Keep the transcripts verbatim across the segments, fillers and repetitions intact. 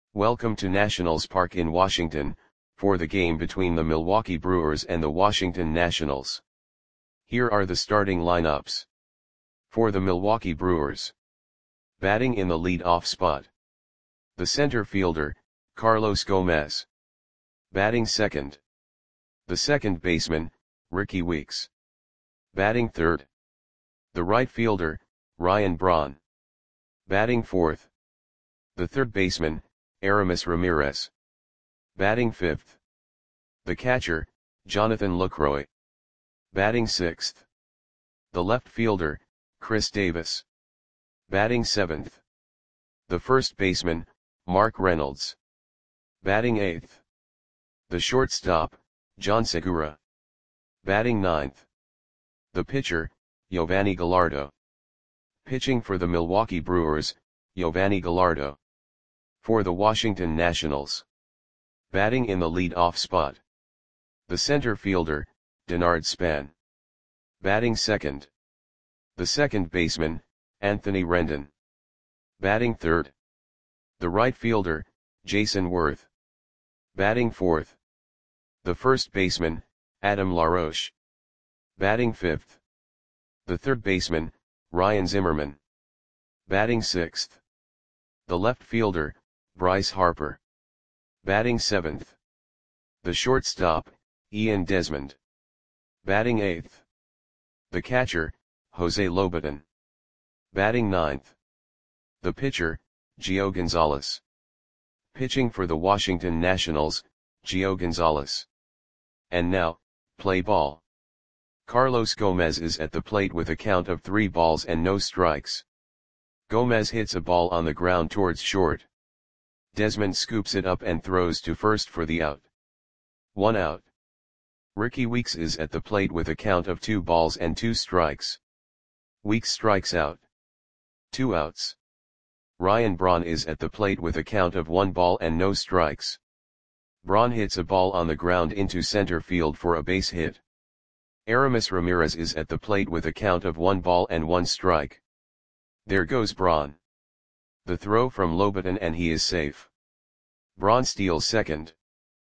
Welcome to Nationals Park in Washington, for the game between the Milwaukee Brewers and the Washington Nationals. Here are the starting lineups. For the Milwaukee Brewers. Batting in the lead-off spot. The center fielder, Carlos Gomez. Batting second. The second baseman, Rickie Weeks. Batting third. The right fielder, Ryan Braun. Batting fourth. The third baseman, Aramis Ramirez. Batting fifth. The catcher, Jonathan Lucroy. Batting sixth. The left fielder, Chris Davis. Batting seventh. The first baseman, Mark Reynolds. Batting eighth. The shortstop, John Segura. Batting ninth. The pitcher, Yovani Gallardo. Pitching for the Milwaukee Brewers, Yovani Gallardo. For the Washington Nationals. Batting in the lead-off spot. The center fielder, Denard Span. Batting second. The second baseman, Anthony Rendon. Batting third. The right fielder, Jason Worth. Batting fourth. The first baseman, Adam LaRoche. Batting fifth. The third baseman, Ryan Zimmerman. Batting sixth. The left fielder, Bryce Harper. Batting seventh. The shortstop, Ian Desmond. Batting eighth. The catcher, Jose Lobaton. Batting ninth. The pitcher, Gio Gonzalez. Pitching for the Washington Nationals, Gio Gonzalez. And now, play ball. Carlos Gomez is at the plate with a count of three balls and no strikes. Gomez hits a ball on the ground towards short. Desmond scoops it up and throws to first for the out. One out. Rickie Weeks is at the plate with a count of two balls and two strikes. Weeks strikes out. Two outs. Ryan Braun is at the plate with a count of one ball and no strikes. Braun hits a ball on the ground into center field for a base hit. Aramis Ramirez is at the plate with a count of one ball and one strike. There goes Braun. The throw from Lobaton and he is safe. Braun steals second.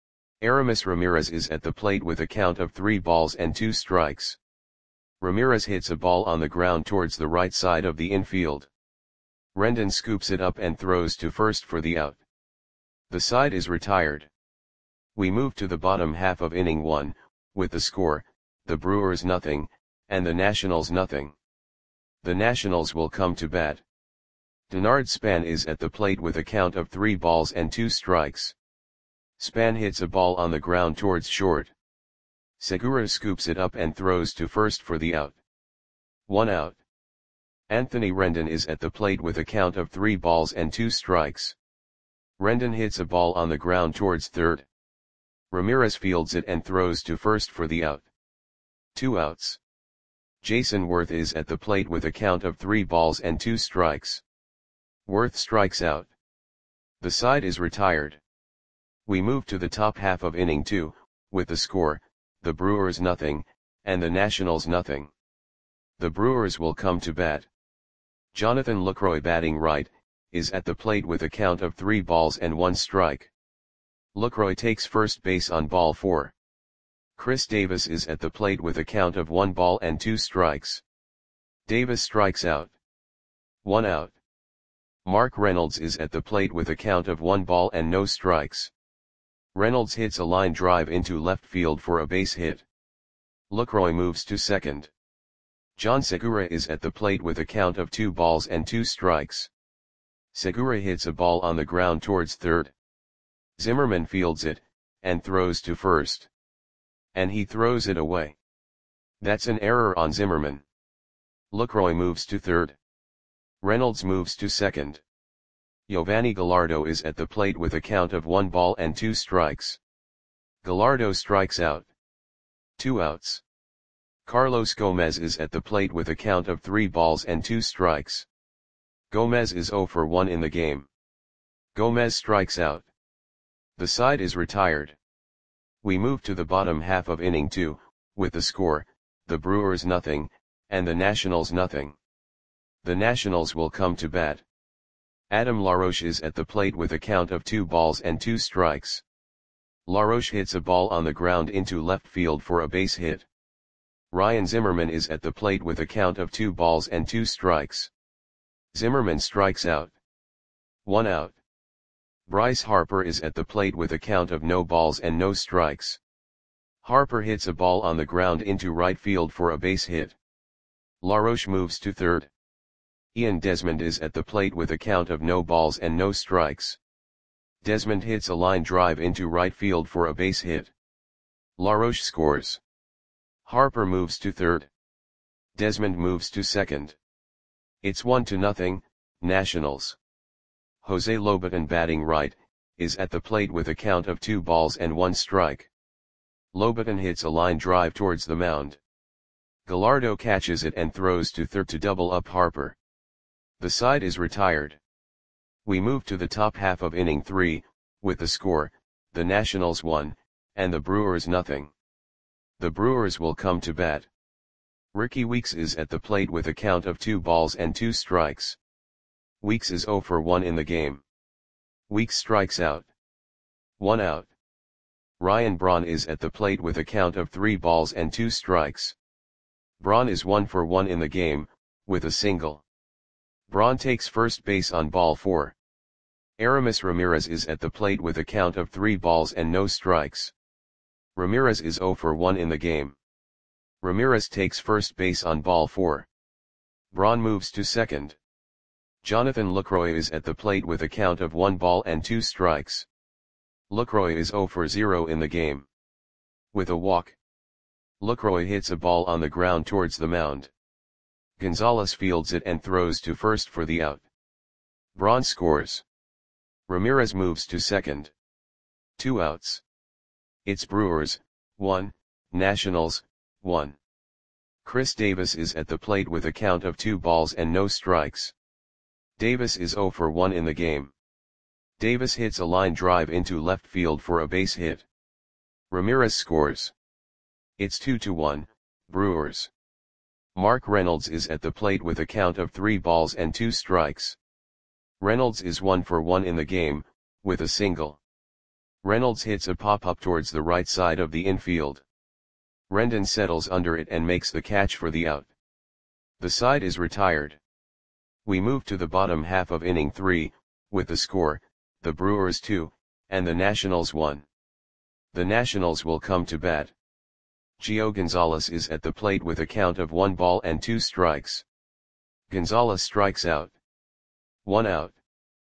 Aramis Ramirez is at the plate with a count of three balls and two strikes. Ramirez hits a ball on the ground towards the right side of the infield. Rendon scoops it up and throws to first for the out. The side is retired. We move to the bottom half of inning one, with the score, the Brewers nothing, and the Nationals nothing. The Nationals will come to bat. Denard Span is at the plate with a count of three balls and two strikes. Span hits a ball on the ground towards short. Segura scoops it up and throws to first for the out. One out. Anthony Rendon is at the plate with a count of three balls and two strikes. Rendon hits a ball on the ground towards third. Ramirez fields it and throws to first for the out. Two outs. Jason Worth is at the plate with a count of three balls and two strikes. Worth strikes out. The side is retired. We move to the top half of inning two, with the score, the Brewers nothing, and the Nationals nothing. The Brewers will come to bat. Jonathan Lucroy, batting right, is at the plate with a count of three balls and one strike. Lucroy takes first base on ball four. Chris Davis is at the plate with a count of one ball and two strikes. Davis strikes out. One out. Mark Reynolds is at the plate with a count of one ball and no strikes. Reynolds hits a line drive into left field for a base hit. Lucroy moves to second. John Segura is at the plate with a count of two balls and two strikes. Segura hits a ball on the ground towards third. Zimmerman fields it, and throws to first. And he throws it away. That's an error on Zimmerman. Lucroy moves to third. Reynolds moves to second. Yovani Gallardo is at the plate with a count of one ball and two strikes. Gallardo strikes out. Two outs. Carlos Gomez is at the plate with a count of three balls and two strikes. Gomez is zero for one in the game. Gomez strikes out. The side is retired. We move to the bottom half of inning two, with the score, the Brewers nothing, and the Nationals nothing. The Nationals will come to bat. Adam LaRoche is at the plate with a count of two balls and two strikes. LaRoche hits a ball on the ground into left field for a base hit. Ryan Zimmerman is at the plate with a count of two balls and two strikes. Zimmerman strikes out. One out. Bryce Harper is at the plate with a count of no balls and no strikes. Harper hits a ball on the ground into right field for a base hit. LaRoche moves to third. Ian Desmond is at the plate with a count of no balls and no strikes. Desmond hits a line drive into right field for a base hit. LaRoche scores. Harper moves to third. Desmond moves to second. It's one to nothing, Nationals. Jose Lobaton, batting right, is at the plate with a count of two balls and one strike. Lobaton hits a line drive towards the mound. Gallardo catches it and throws to third to double up Harper. The side is retired. We move to the top half of inning three, with the score, the Nationals one, and the Brewers nothing. The Brewers will come to bat. Ricky Weeks is at the plate with a count of two balls and two strikes. Weeks is oh for one in the game. Weeks strikes out. One out. Ryan Braun is at the plate with a count of three balls and two strikes. Braun is one for one in the game, with a single. Braun takes first base on ball four. Aramis Ramirez is at the plate with a count of three balls and no strikes. Ramirez is oh for one in the game. Ramirez takes first base on ball four. Braun moves to second. Jonathan Lucroy is at the plate with a count of one ball and two strikes. Lucroy is oh for zero in the game. With a walk. Lucroy hits a ball on the ground towards the mound. Gonzalez fields it and throws to first for the out. Braun scores. Ramirez moves to second. Two outs. It's Brewers, one, Nationals, one. Chris Davis is at the plate with a count of two balls and no strikes. Davis is oh for one in the game. Davis hits a line drive into left field for a base hit. Ramirez scores. It's two to one, Brewers. Mark Reynolds is at the plate with a count of three balls and two strikes. Reynolds is one for one in the game, with a single. Reynolds hits a pop-up towards the right side of the infield. Rendon settles under it and makes the catch for the out. The side is retired. We move to the bottom half of inning three, with the score, the Brewers two, and the Nationals one. The Nationals will come to bat. Gio Gonzalez is at the plate with a count of one ball and two strikes. Gonzalez strikes out. One out.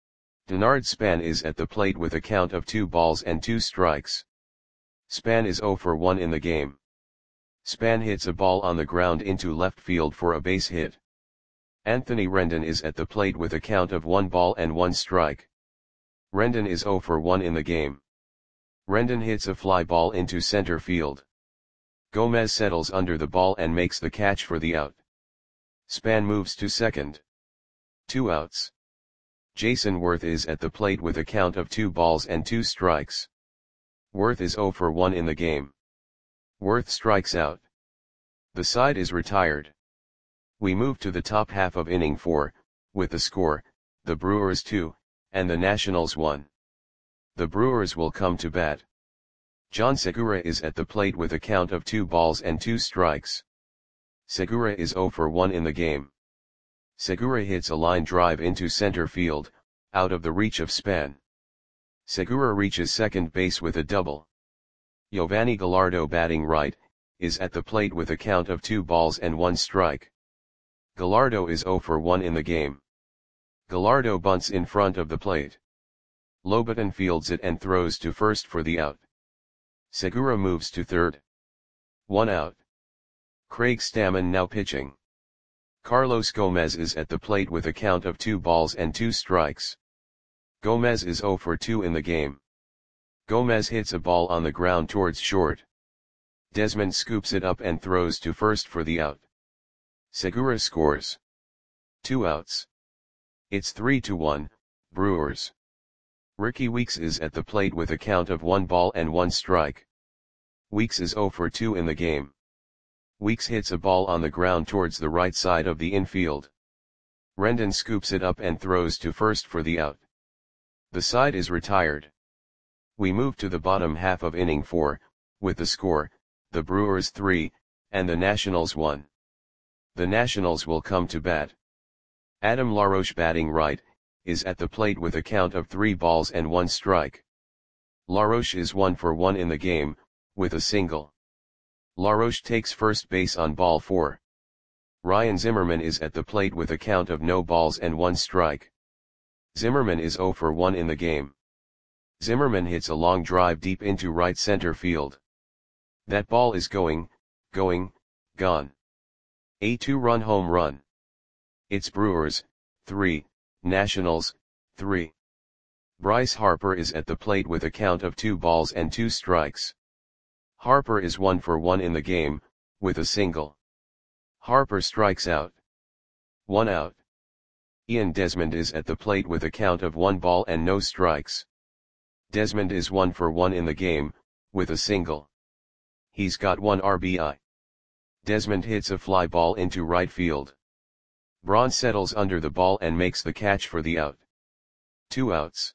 Denard Span is at the plate with a count of two balls and two strikes. Span is oh for one in the game. Span hits a ball on the ground into left field for a base hit. Anthony Rendon is at the plate with a count of one ball and one strike. Rendon is oh for one in the game. Rendon hits a fly ball into center field. Gomez settles under the ball and makes the catch for the out. Span moves to second. Two outs. Jason Worth is at the plate with a count of two balls and two strikes. Worth is oh for one in the game. Worth strikes out. The side is retired. We move to the top half of inning four, with the score, the Brewers two, and the Nationals one. The Brewers will come to bat. John Segura is at the plate with a count of two balls and two strikes. Segura is oh for one in the game. Segura hits a line drive into center field, out of the reach of Span. Segura reaches second base with a double. Giovanni Gallardo, batting right, is at the plate with a count of two balls and one strike. Gallardo is oh for one in the game. Gallardo bunts in front of the plate. Lobaton fields it and throws to first for the out. Segura moves to third. One out. Craig Stammen now pitching. Carlos Gomez is at the plate with a count of two balls and two strikes. Gomez is oh for two in the game. Gomez hits a ball on the ground towards short. Desmond scoops it up and throws to first for the out. Segura scores. Two outs. It's three to one, Brewers. Ricky Weeks is at the plate with a count of one ball and one strike. Weeks is oh for two in the game. Weeks hits a ball on the ground towards the right side of the infield. Rendon scoops it up and throws to first for the out. The side is retired. We move to the bottom half of inning four, with the score, the Brewers three, and the Nationals one. The Nationals will come to bat. Adam LaRoche, batting right, is at the plate with a count of three balls and one strike. LaRoche is one for one in the game, with a single. LaRoche takes first base on ball four. Ryan Zimmerman is at the plate with a count of no balls and one strike. Zimmerman is zero for one in the game. Zimmerman hits a long drive deep into right center field. That ball is going, going, gone. A two-run home run. It's Brewers, three, Nationals, three. Bryce Harper is at the plate with a count of two balls and two strikes. Harper is one for one in the game, with a single. Harper strikes out. One out. Ian Desmond is at the plate with a count of one ball and no strikes. Desmond is one for one in the game, with a single. He's got one R B I. Desmond hits a fly ball into right field. Braun settles under the ball and makes the catch for the out. Two outs.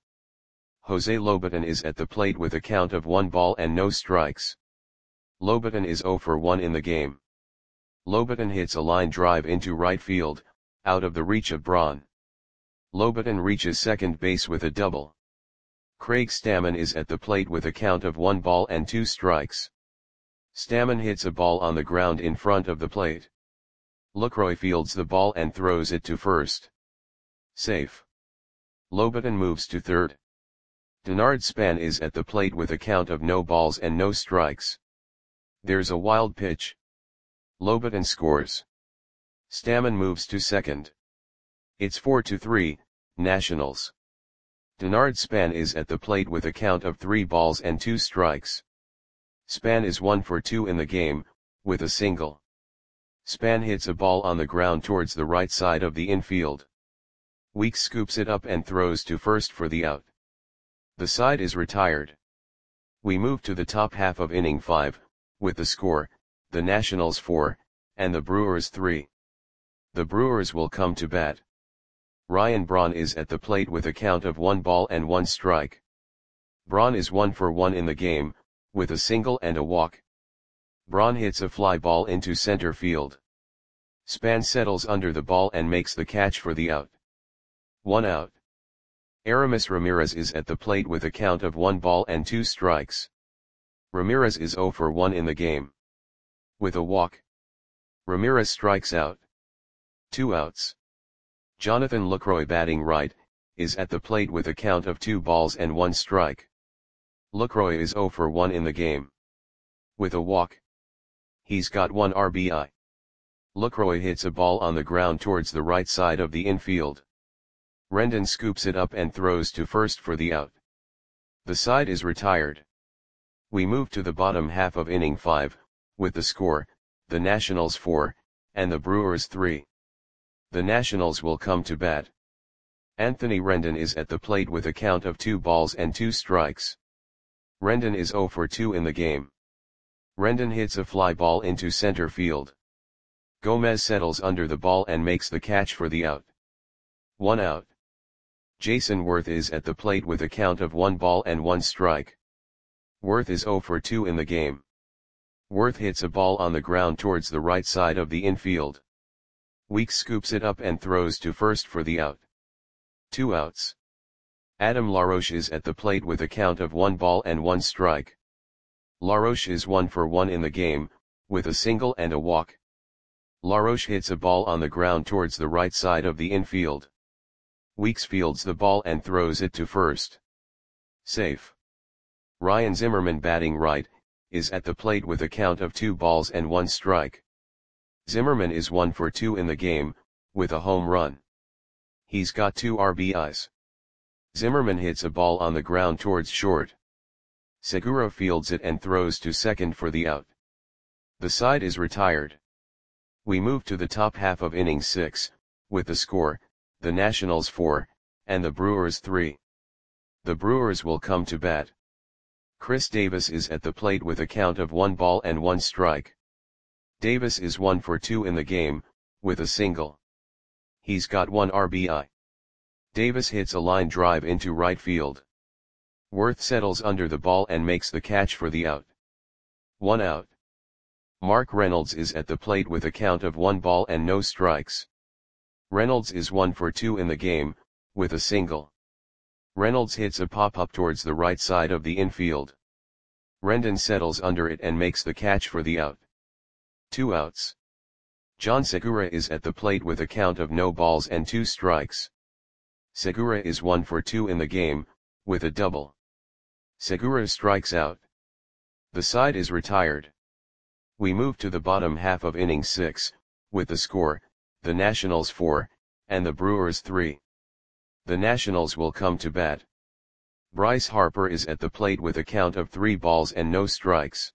Jose Lobaton is at the plate with a count of one ball and no strikes. Lobaton is zero for one in the game. Lobaton hits a line drive into right field, out of the reach of Braun. Lobaton reaches second base with a double. Craig Stammen is at the plate with a count of one ball and two strikes. Stammen hits a ball on the ground in front of the plate. Lucroy fields the ball and throws it to first. Safe. Lobaton moves to third. Denard Span is at the plate with a count of no balls and no strikes. There's a wild pitch. Lobaton scores. Stammen moves to second. It's four to three, Nationals. Denard Span is at the plate with a count of three balls and two strikes. Span is one for two in the game, with a single. Span hits a ball on the ground towards the right side of the infield. Weeks scoops it up and throws to first for the out. The side is retired. We move to the top half of inning five, with the score, the Nationals four, and the Brewers three. The Brewers will come to bat. Ryan Braun is at the plate with a count of one ball and one strike. Braun is one for one in the game, with a single and a walk. Braun hits a fly ball into center field. Span settles under the ball and makes the catch for the out. One out. Aramis Ramirez is at the plate with a count of one ball and two strikes. Ramirez is zero for one in the game. With a walk. Ramirez strikes out. Two outs. Jonathan Lucroy, batting right, is at the plate with a count of two balls and one strike. Lucroy is zero for one in the game. With a walk. He's got one R B I. Lucroy hits a ball on the ground towards the right side of the infield. Rendon scoops it up and throws to first for the out. The side is retired. We move to the bottom half of inning five, with the score, the Nationals four, and the Brewers three. The Nationals will come to bat. Anthony Rendon is at the plate with a count of two balls and two strikes. Rendon is zero for two in the game. Rendon hits a fly ball into center field. Gomez settles under the ball and makes the catch for the out. One out. Jason Worth is at the plate with a count of one ball and one strike. Worth is zero for two in the game. Worth hits a ball on the ground towards the right side of the infield. Weeks scoops it up and throws to first for the out. Two outs. Adam LaRoche is at the plate with a count of one ball and one strike. LaRoche is one for one in the game, with a single and a walk. LaRoche hits a ball on the ground towards the right side of the infield. Weeks fields the ball and throws it to first. Safe. Ryan Zimmerman, batting right, is at the plate with a count of two balls and one strike. Zimmerman is one for two in the game, with a home run. He's got two R B Is. Zimmerman hits a ball on the ground towards short. Segura fields it and throws to second for the out. The side is retired. We move to the top half of inning six, with the score, the Nationals four, and the Brewers three. The Brewers will come to bat. Chris Davis is at the plate with a count of one ball and one strike. Davis is one for two in the game, with a single. He's got one R B I. Davis hits a line drive into right field. Worth settles under the ball and makes the catch for the out. One out. Mark Reynolds is at the plate with a count of one ball and no strikes. Reynolds is one for two in the game, with a single. Reynolds hits a pop-up towards the right side of the infield. Rendon settles under it and makes the catch for the out. Two outs. John Segura is at the plate with a count of no balls and two strikes. Segura is one for two in the game, with a double. Segura strikes out. The side is retired. We move to the bottom half of inning six, with the score, the Nationals four, and the Brewers three. The Nationals will come to bat. Bryce Harper is at the plate with a count of three balls and no strikes.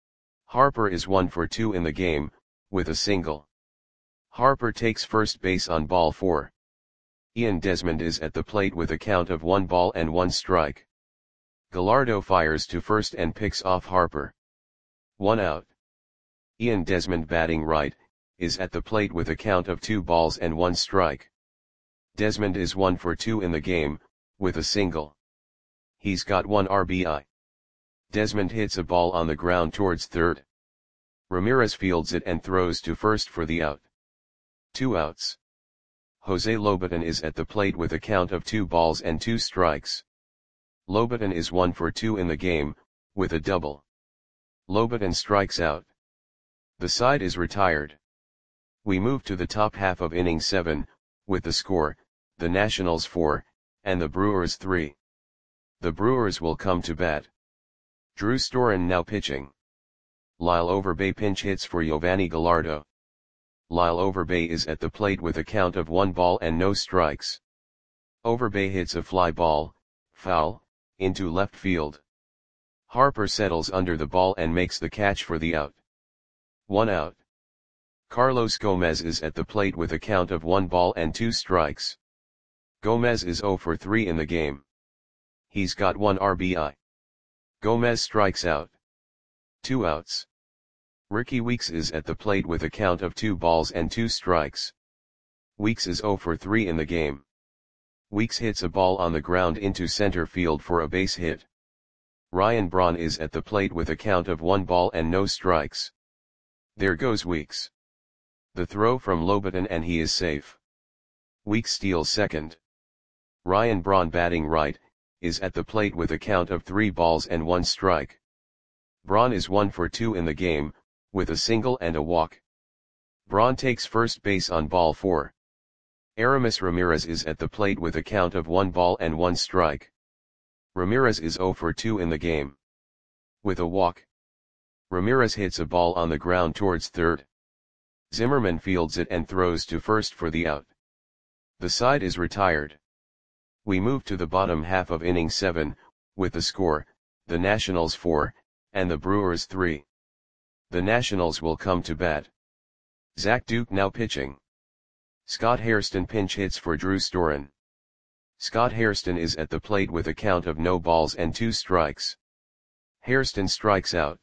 Harper is one for two in the game, with a single. Harper takes first base on ball four. Ian Desmond is at the plate with a count of one ball and one strike. Gallardo fires to first and picks off Harper. One out. Ian Desmond, batting right, is at the plate with a count of two balls and one strike. Desmond is one for two in the game, with a single. He's got one R B I. Desmond hits a ball on the ground towards third. Ramirez fields it and throws to first for the out. Two outs. Jose Lobaton is at the plate with a count of two balls and two strikes. Lobaton is one for two in the game, with a double. Lobaton strikes out. The side is retired. We move to the top half of inning seven, with the score, the Nationals four, and the Brewers three. The Brewers will come to bat. Drew Storen now pitching. Lyle Overbay pinch hits for Giovanni Gallardo. Lyle Overbay is at the plate with a count of one ball and no strikes. Overbay hits a fly ball, foul, into left field. Harper settles under the ball and makes the catch for the out. One out. Carlos Gomez is at the plate with a count of one ball and two strikes. Gomez is zero for three in the game. He's got one R B I. Gomez strikes out. Two outs. Ricky Weeks is at the plate with a count of two balls and two strikes. Weeks is zero for three in the game. Weeks hits a ball on the ground into center field for a base hit. Ryan Braun is at the plate with a count of one ball and no strikes. There goes Weeks. The throw from Lobaton and he is safe. Weeks steals second. Ryan Braun, batting right, is at the plate with a count of three balls and one strike. Braun is one for two in the game, with a single and a walk. Braun takes first base on ball four. Aramis Ramirez is at the plate with a count of one ball and one strike. Ramirez is zero for two in the game. With a walk. Ramirez hits a ball on the ground towards third. Zimmerman fields it and throws to first for the out. The side is retired. We move to the bottom half of inning seven, with the score, the Nationals four, and the Brewers three. The Nationals will come to bat. Zach Duke now pitching. Scott Hairston pinch hits for Drew Storen. Scott Hairston is at the plate with a count of no balls and two strikes. Hairston strikes out.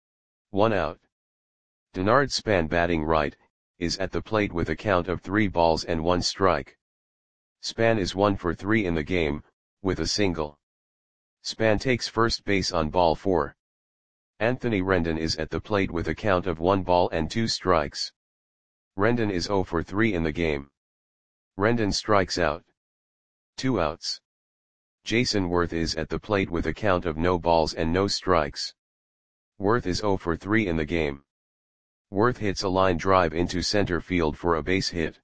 One out. Denard Span, batting right, is at the plate with a count of three balls and one strike. Span is one for three in the game, with a single. Span takes first base on ball four. Anthony Rendon is at the plate with a count of one ball and two strikes. Rendon is zero for three in the game. Rendon strikes out. Two outs. Jason Worth is at the plate with a count of no balls and no strikes. Worth is zero for three in the game. Worth hits a line drive into center field for a base hit.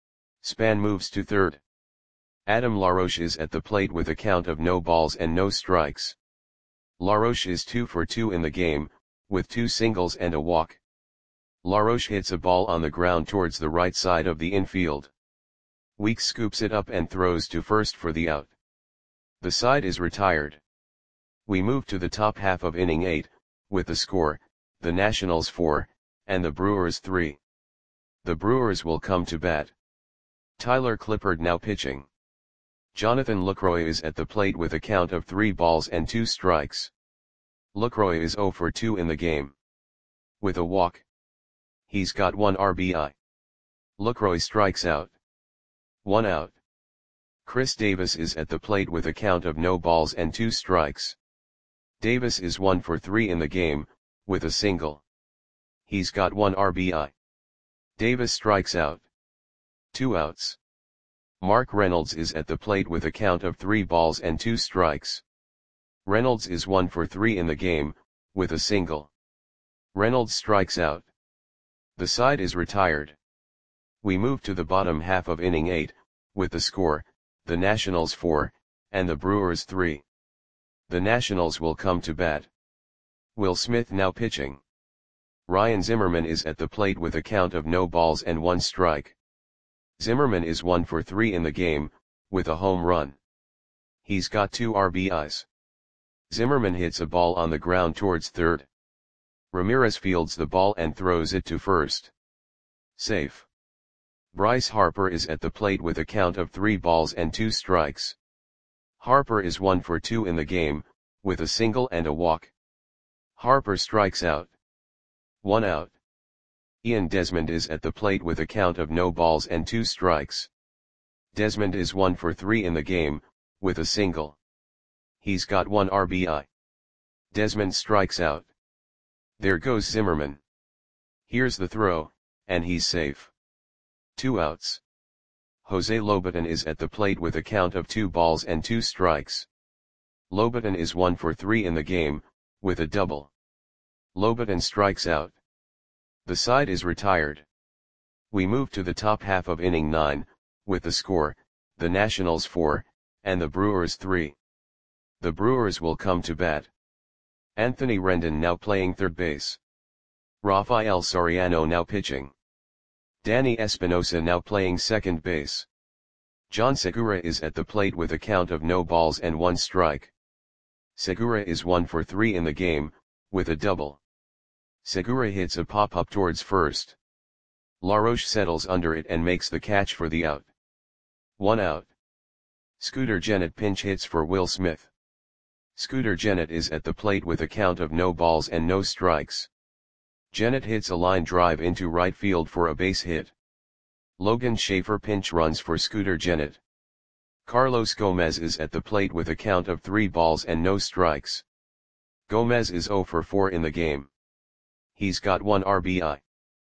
Span moves to third. Adam LaRoche is at the plate with a count of no balls and no strikes. LaRoche is two for two in the game, with two singles and a walk. LaRoche hits a ball on the ground towards the right side of the infield. Weeks scoops it up and throws to first for the out. The side is retired. We move to the top half of inning eight, with the score, the Nationals four, and the Brewers three. The Brewers will come to bat. Tyler Clippard now pitching. Jonathan Lucroy is at the plate with a count of three balls and two strikes. Lucroy is zero for two in the game. With a walk. He's got one R B I. Lucroy strikes out. One out. Chris Davis is at the plate with a count of no balls and two strikes. Davis is one for three in the game, with a single. He's got one R B I. Davis strikes out. Two outs. Mark Reynolds is at the plate with a count of three balls and two strikes. Reynolds is one for three in the game, with a single. Reynolds strikes out. The side is retired. We move to the bottom half of inning eight, with the score, the Nationals four, and the Brewers three. The Nationals will come to bat. Will Smith now pitching. Ryan Zimmerman is at the plate with a count of no balls and one strike. Zimmerman is one for three in the game, with a home run. He's got two R B Is. Zimmerman hits a ball on the ground towards third. Ramirez fields the ball and throws it to first. Safe. Bryce Harper is at the plate with a count of three balls and two strikes. Harper is one for two in the game, with a single and a walk. Harper strikes out. One out. Ian Desmond is at the plate with a count of no balls and two strikes. Desmond is one for three in the game, with a single. He's got one R B I. Desmond strikes out. There goes Zimmerman. Here's the throw, and he's safe. Two outs. Jose Lobaton is at the plate with a count of two balls and two strikes. Lobaton is one for three in the game, with a double. Lobaton strikes out. The side is retired. We move to the top half of inning nine, with the score, the Nationals four, and the Brewers three. The Brewers will come to bat. Anthony Rendon now playing third base. Rafael Soriano now pitching. Danny Espinosa now playing second base. John Segura is at the plate with a count of no balls and one strike. Segura is one for three in the game, with a double. Segura hits a pop-up towards first. LaRoche settles under it and makes the catch for the out. One out. Scooter Gennett pinch hits for Will Smith. Scooter Gennett is at the plate with a count of no balls and no strikes. Gennett hits a line drive into right field for a base hit. Logan Schaefer pinch runs for Scooter Gennett. Carlos Gomez is at the plate with a count of three balls and no strikes. Gomez is zero for four in the game. He's got one R B I.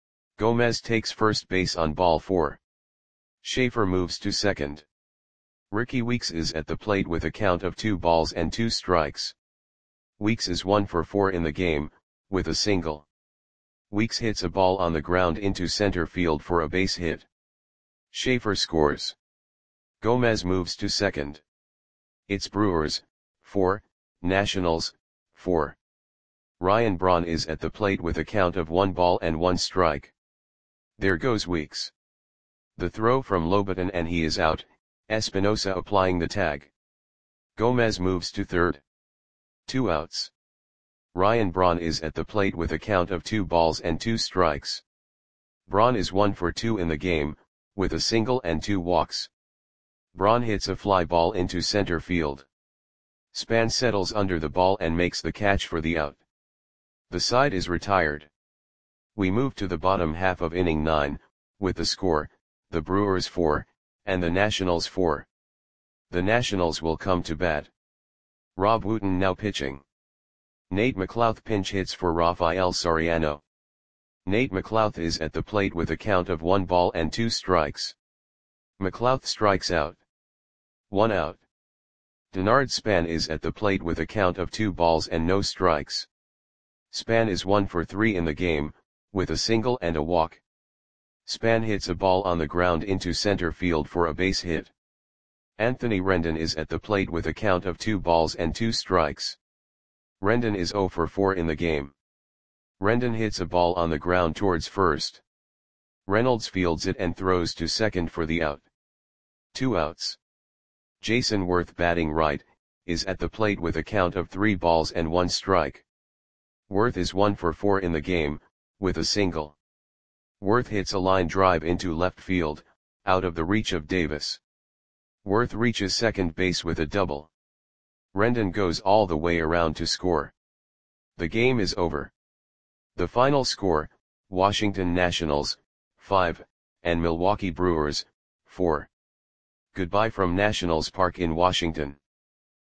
Gomez takes first base on ball four. Schaefer moves to second. Ricky Weeks is at the plate with a count of two balls and two strikes. Weeks is one for four in the game, with a single. Weeks hits a ball on the ground into center field for a base hit. Schaefer scores. Gomez moves to second. It's Brewers, four, Nationals, four. Ryan Braun is at the plate with a count of one ball and one strike. There goes Weeks. The throw from Lobaton and he is out, Espinosa applying the tag. Gomez moves to third. Two outs. Ryan Braun is at the plate with a count of two balls and two strikes. Braun is one for two in the game, with a single and two walks. Braun hits a fly ball into center field. Span settles under the ball and makes the catch for the out. The side is retired. We move to the bottom half of inning nine, with the score, the Brewers four, and the Nationals four. The Nationals will come to bat. Rob Wooten now pitching. Nate McLouth pinch hits for Rafael Soriano. Nate McLouth is at the plate with a count of one ball and two strikes. McLouth strikes out. One out. Denard Span is at the plate with a count of two balls and no strikes. Span is one for three in the game, with a single and a walk. Span hits a ball on the ground into center field for a base hit. Anthony Rendon is at the plate with a count of two balls and two strikes. Rendon is zero for four in the game. Rendon hits a ball on the ground towards first. Reynolds fields it and throws to second for the out. Two outs. Jason Worth batting right, is at the plate with a count of three balls and one strike. Worth is one for four in the game, with a single. Worth hits a line drive into left field, out of the reach of Davis. Worth reaches second base with a double. Rendon goes all the way around to score. The game is over. The final score, Washington Nationals, five, and Milwaukee Brewers, four. Goodbye from Nationals Park in Washington.